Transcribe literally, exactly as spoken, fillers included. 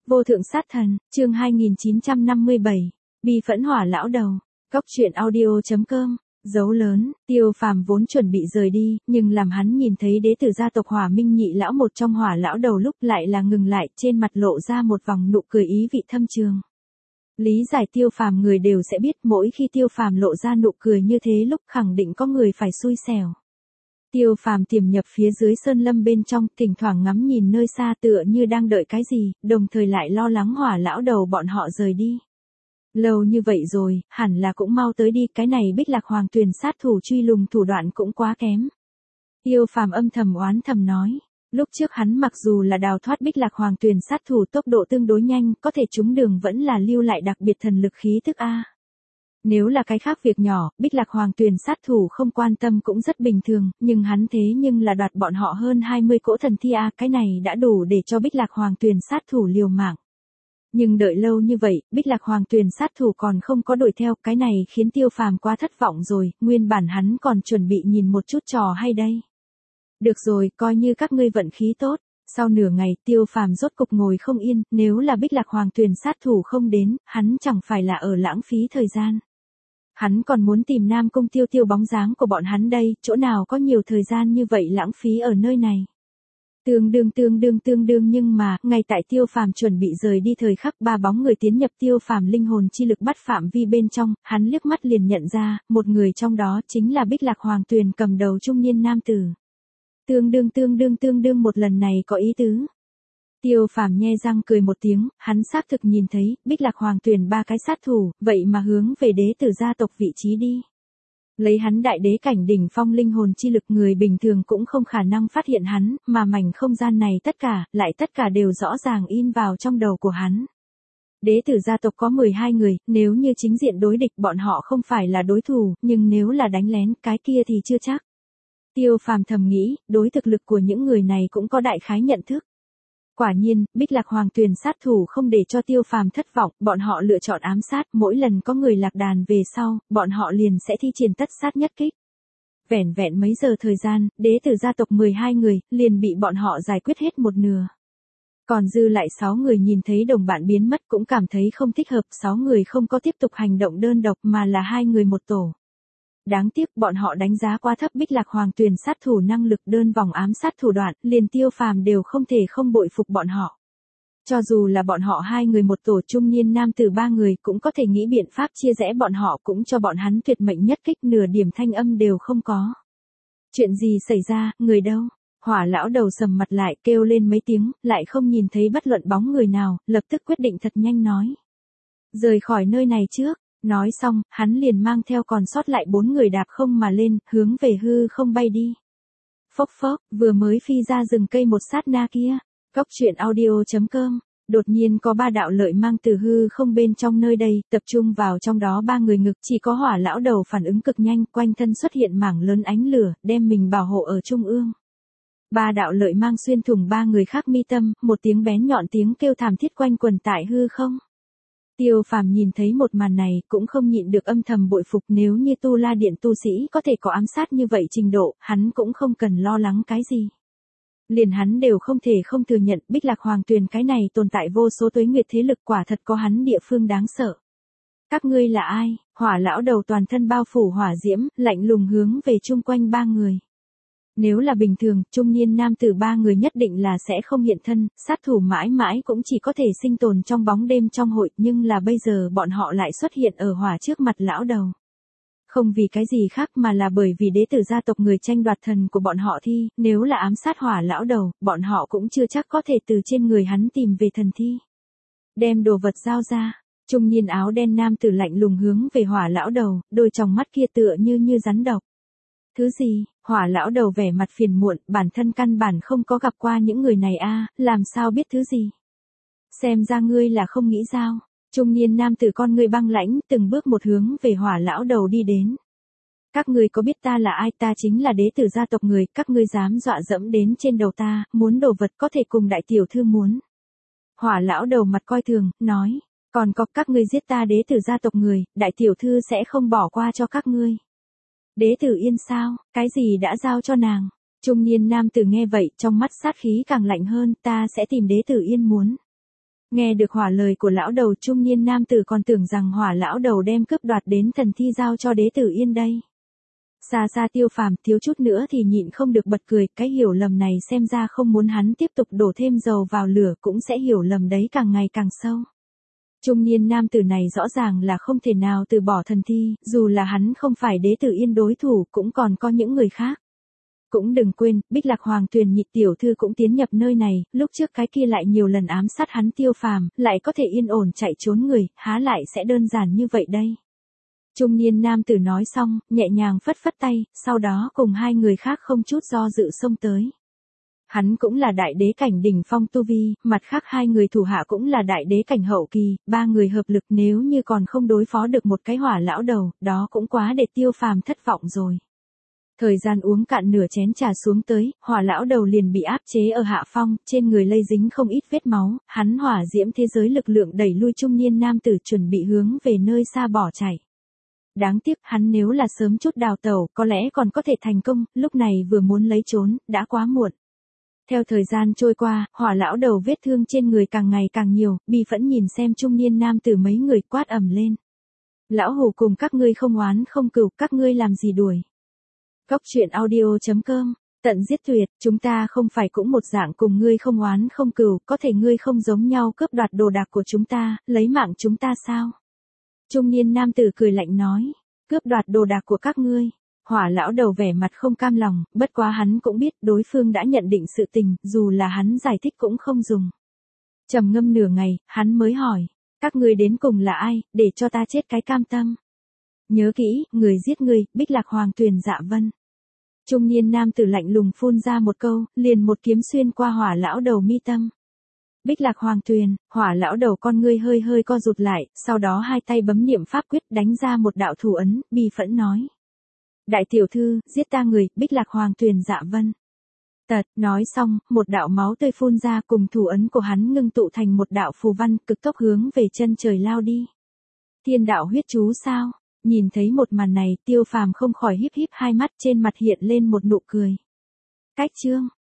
Vô thượng sát thần, chương hai nghìn chín trăm năm mươi bảy, bi phẫn hỏa lão đầu. Góc truyện audio chấm com. Dấu lớn, Tiêu Phàm vốn chuẩn bị rời đi, nhưng làm hắn nhìn thấy đế tử gia tộc Hỏa Minh nhị lão một trong hỏa lão đầu lúc lại là ngừng lại, trên mặt lộ ra một vòng nụ cười ý vị thâm trường. Lý giải Tiêu Phàm người đều sẽ biết, mỗi khi Tiêu Phàm lộ ra nụ cười như thế lúc khẳng định có người phải xui xẻo. Tiêu Phàm tiềm nhập phía dưới sơn lâm bên trong, thỉnh thoảng ngắm nhìn nơi xa tựa như đang đợi cái gì, đồng thời lại lo lắng hỏa lão đầu bọn họ rời đi. Lâu như vậy rồi, hẳn là cũng mau tới đi, cái này Bích Lạc Hoàng Tuyền sát thủ truy lùng thủ đoạn cũng quá kém. Tiêu Phàm âm thầm oán thầm nói, lúc trước hắn mặc dù là đào thoát Bích Lạc Hoàng Tuyền sát thủ tốc độ tương đối nhanh, có thể trúng đường vẫn là lưu lại đặc biệt thần lực khí tức a. Nếu là cái khác việc nhỏ, Bích Lạc Hoàng Tuyền sát thủ không quan tâm cũng rất bình thường, nhưng hắn thế nhưng là đoạt bọn họ hơn hai mươi cỗ thần thi a, cái này đã đủ để cho Bích Lạc Hoàng Tuyền sát thủ liều mạng. Nhưng đợi lâu như vậy, Bích Lạc Hoàng Tuyền sát thủ còn không có đuổi theo, cái này khiến Tiêu Phàm quá thất vọng rồi, nguyên bản hắn còn chuẩn bị nhìn một chút trò hay đây. Được rồi, coi như các ngươi vận khí tốt. Sau nửa ngày, Tiêu Phàm rốt cục ngồi không yên, nếu là Bích Lạc Hoàng Tuyền sát thủ không đến, hắn chẳng phải là ở lãng phí thời gian. Hắn còn muốn tìm Nam Cung Tiêu Tiêu bóng dáng của bọn hắn đây, chỗ nào có nhiều thời gian như vậy lãng phí ở nơi này. Tương đương tương đương tương đương nhưng mà, ngay tại Tiêu Phàm chuẩn bị rời đi thời khắc ba bóng người tiến nhập Tiêu Phàm linh hồn chi lực bắt phạm vi bên trong, hắn liếc mắt liền nhận ra, một người trong đó chính là Bích Lạc Hoàng Tuyền cầm đầu trung niên nam tử. Tương đương tương đương tương đương một lần này có ý tứ. Tiêu Phàm nhe răng cười một tiếng, hắn xác thực nhìn thấy, Bích Lạc Hoàng Tuyền ba cái sát thủ, vậy mà hướng về đế tử gia tộc vị trí đi. Lấy hắn đại đế cảnh đỉnh phong linh hồn chi lực, người bình thường cũng không khả năng phát hiện hắn, mà mảnh không gian này tất cả, lại tất cả đều rõ ràng in vào trong đầu của hắn. Đế tử gia tộc có mười hai người, nếu như chính diện đối địch bọn họ không phải là đối thủ, nhưng nếu là đánh lén, cái kia thì chưa chắc. Tiêu Phàm thầm nghĩ, đối thực lực của những người này cũng có đại khái nhận thức. Quả nhiên, Bích Lạc Hoàng Tuyền sát thủ không để cho Tiêu Phàm thất vọng, bọn họ lựa chọn ám sát, mỗi lần có người lạc đàn về sau, bọn họ liền sẽ thi triển tất sát nhất kích. Vẻn vẹn mấy giờ thời gian, đế tử gia tộc mười hai người, liền bị bọn họ giải quyết hết một nửa. Còn dư lại sáu người nhìn thấy đồng bạn biến mất cũng cảm thấy không thích hợp, sáu người không có tiếp tục hành động đơn độc mà là hai người một tổ. Đáng tiếc bọn họ đánh giá quá thấp Bích Lạc Hoàng Tuyền sát thủ năng lực đơn vòng ám sát thủ đoạn, liền Tiêu Phàm đều không thể không bội phục bọn họ. Cho dù là bọn họ hai người một tổ trung niên nam tử ba người cũng có thể nghĩ biện pháp chia rẽ bọn họ, cũng cho bọn hắn tuyệt mệnh nhất kích, nửa điểm thanh âm đều không có. Chuyện gì xảy ra, người đâu? Hỏa lão đầu sầm mặt lại kêu lên mấy tiếng, lại không nhìn thấy bất luận bóng người nào, lập tức quyết định thật nhanh nói. Rời khỏi nơi này trước. Nói xong, hắn liền mang theo còn sót lại bốn người đạp không mà lên, hướng về hư không bay đi. Phốc phốc, vừa mới phi ra rừng cây một sát na kia. Góc truyện audio chấm com. Đột nhiên có ba đạo lợi mang từ hư không bên trong nơi đây, tập trung vào trong đó ba người ngực, chỉ có hỏa lão đầu phản ứng cực nhanh, quanh thân xuất hiện mảng lớn ánh lửa, đem mình bảo hộ ở trung ương. Ba đạo lợi mang xuyên thủng ba người khác mi tâm, một tiếng bén nhọn tiếng kêu thảm thiết quanh quần tại hư không. Tiêu Phàm nhìn thấy một màn này, cũng không nhịn được âm thầm bội phục, nếu như Tu La Điện tu sĩ có thể có ám sát như vậy trình độ, hắn cũng không cần lo lắng cái gì. Liền hắn đều không thể không thừa nhận, Bích Lạc Hoàng Tuyền cái này tồn tại vô số tuế nguyệt thế lực, quả thật có hắn địa phương đáng sợ. Các ngươi là ai? Hỏa lão đầu toàn thân bao phủ hỏa diễm, lạnh lùng hướng về chung quanh ba người. Nếu là bình thường, trung niên nam tử ba người nhất định là sẽ không hiện thân, sát thủ mãi mãi cũng chỉ có thể sinh tồn trong bóng đêm trong hội, nhưng là bây giờ bọn họ lại xuất hiện ở hỏa trước mặt lão đầu. Không vì cái gì khác mà là bởi vì đế tử gia tộc người tranh đoạt thần của bọn họ thi, nếu là ám sát hỏa lão đầu, bọn họ cũng chưa chắc có thể từ trên người hắn tìm về thần thi. Đem đồ vật giao ra, trung niên áo đen nam tử lạnh lùng hướng về hỏa lão đầu, đôi tròng mắt kia tựa như như rắn độc. Thứ gì? Hỏa lão đầu vẻ mặt phiền muộn, bản thân căn bản không có gặp qua những người này a, làm sao biết thứ gì? Xem ra ngươi là không nghĩ sao? Trung niên nam tử con ngươi băng lãnh, từng bước một hướng về hỏa lão đầu đi đến. Các ngươi có biết ta là ai? Ta chính là đế tử gia tộc người, các ngươi dám dọa dẫm đến trên đầu ta, muốn đồ vật có thể cùng đại tiểu thư muốn. Hỏa lão đầu mặt coi thường, nói, còn có các ngươi giết ta đế tử gia tộc người, đại tiểu thư sẽ không bỏ qua cho các ngươi. Đế tử Yên sao, cái gì đã giao cho nàng? Trung niên nam tử nghe vậy, trong mắt sát khí càng lạnh hơn, ta sẽ tìm đế tử Yên muốn. Nghe được Hỏa lời của lão đầu, trung niên nam tử còn tưởng rằng Hỏa lão đầu đem cướp đoạt đến thần thi giao cho đế tử Yên đây. Xa xa Tiêu Phàm thiếu chút nữa thì nhịn không được bật cười, cái hiểu lầm này xem ra không muốn hắn tiếp tục đổ thêm dầu vào lửa cũng sẽ hiểu lầm đấy càng ngày càng sâu. Trung niên nam tử này rõ ràng là không thể nào từ bỏ thần thi, dù là hắn không phải đế tử Yên đối thủ cũng còn có những người khác. Cũng đừng quên, Bích Lạc Hoàng Tuyền nhị tiểu thư cũng tiến nhập nơi này, lúc trước cái kia lại nhiều lần ám sát hắn Tiêu Phàm, lại có thể yên ổn chạy trốn người, há lại sẽ đơn giản như vậy đây. Trung niên nam tử nói xong, nhẹ nhàng phất phất tay, sau đó cùng hai người khác không chút do dự xông tới. Hắn cũng là đại đế cảnh đỉnh phong tu vi, mặt khác hai người thủ hạ cũng là đại đế cảnh hậu kỳ, ba người hợp lực nếu như còn không đối phó được một cái Hỏa lão đầu, đó cũng quá để Tiêu Phàm thất vọng rồi. Thời gian uống cạn nửa chén trà xuống tới, Hỏa lão đầu liền bị áp chế ở hạ phong, trên người lây dính không ít vết máu, hắn hỏa diễm thế giới lực lượng đẩy lui trung niên nam tử chuẩn bị hướng về nơi xa bỏ chạy. Đáng tiếc hắn nếu là sớm chút đào tẩu, có lẽ còn có thể thành công, lúc này vừa muốn lấy trốn, đã quá muộn. Theo thời gian trôi qua, Hỏa lão đầu vết thương trên người càng ngày càng nhiều, bi phẫn nhìn xem trung niên nam tử mấy người quát ầm lên. Lão hủ cùng các ngươi không oán không cừu, các ngươi làm gì đuổi. Cóc truyện audio chấm com, tận giết tuyệt, chúng ta không phải cũng một dạng cùng ngươi không oán không cừu, có thể ngươi không giống nhau cướp đoạt đồ đạc của chúng ta, lấy mạng chúng ta sao? Trung niên nam tử cười lạnh nói, cướp đoạt đồ đạc của các ngươi. Hỏa lão đầu vẻ mặt không cam lòng, bất quá hắn cũng biết đối phương đã nhận định sự tình, dù là hắn giải thích cũng không dùng. Trầm ngâm nửa ngày, hắn mới hỏi, các ngươi đến cùng là ai, để cho ta chết cái cam tâm. Nhớ kỹ, người giết ngươi, Bích Lạc Hoàng Tuyền Dạ Vân. Trung niên nam tử lạnh lùng phun ra một câu, liền một kiếm xuyên qua Hỏa lão đầu mi tâm. Bích Lạc Hoàng Tuyền, Hỏa lão đầu con ngươi hơi hơi co rụt lại, sau đó hai tay bấm niệm pháp quyết đánh ra một đạo thủ ấn, bi phẫn nói. Đại tiểu thư, giết ta người, Bích Lạc Hoàng Tuyền Dạ Vân. Tật, nói xong, một đạo máu tươi phun ra cùng thủ ấn của hắn ngưng tụ thành một đạo phù văn cực tốc hướng về chân trời lao đi. Thiên đạo huyết chú sao? Nhìn thấy một màn này, Tiêu Phàm không khỏi híp híp hai mắt, trên mặt hiện lên một nụ cười. Cách chương